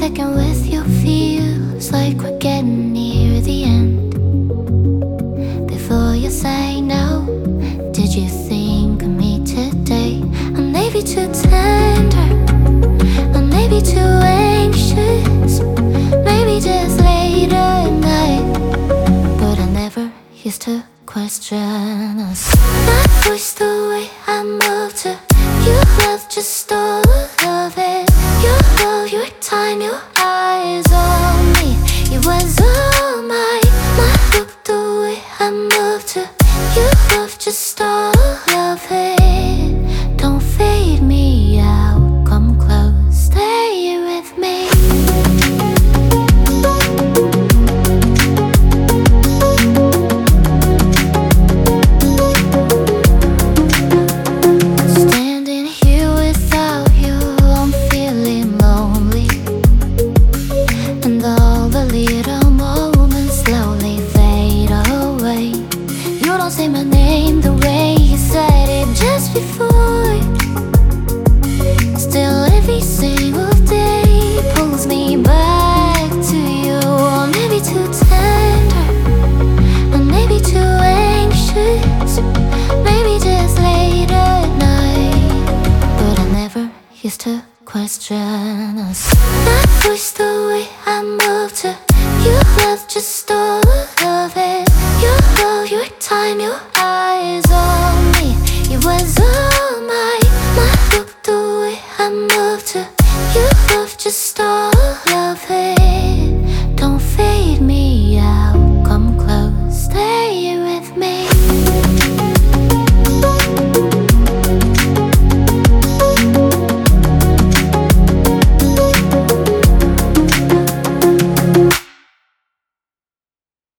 second with you feels like we're getting near the end. Before you say no, did you think of me today? I may be too tender, I may be too anxious, maybe just later at night, but I never used to question us. I wish the way I moved to your love just stole all of it. Your love, your time, your eyes on me, it was all mine. My hope, the way I moved to your love just stole all of it. Don't fade me out, come close, stay with me. Standing here without you, I'm feeling lonely, and all the little moments slowly fade away. You don't say my name the way you said it just before. Still every single day pulls me back to you. I may be too tender, I may be too anxious, maybe just later at night, but I never used to question us. I wish the way I moved to your love just stole all of it. Your love, your time, your eyes on me, it was all mine. My hope, the way I moved to your love just stole